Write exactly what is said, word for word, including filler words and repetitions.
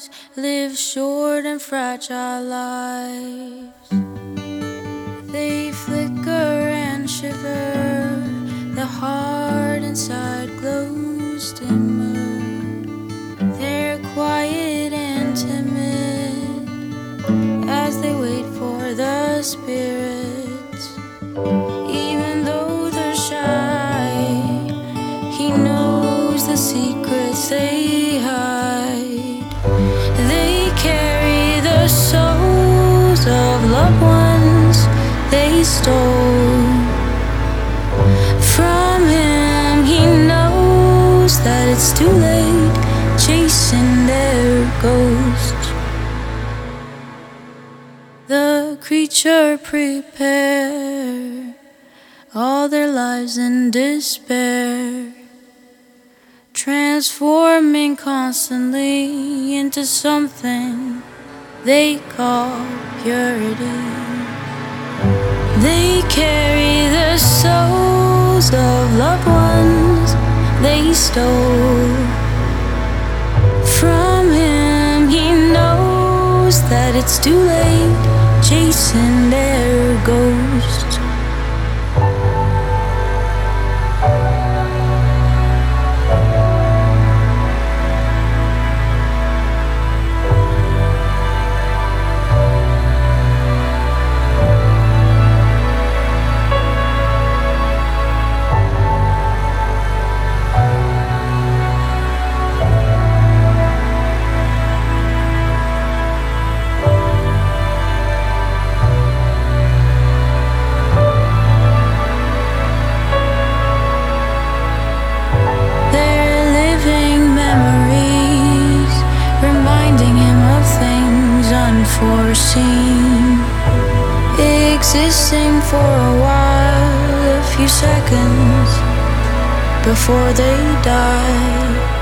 ones live short and fragile lives. They flicker and shiver, the heart inside glows dimmer. They're quiet and timid as they wait for the spirits. Even though they're shy, he knows the secrets they hide. They carry the souls of loved ones they stole from him. He knows that it's too late, chasing their ghosts. The creature prepare all their lives in despair, transforming constantly into something they call purity. They carry the souls of loved ones they stole from him. He knows that it's too late, chasing their ghosts. Unforeseen, existing for a while, a few seconds before they die.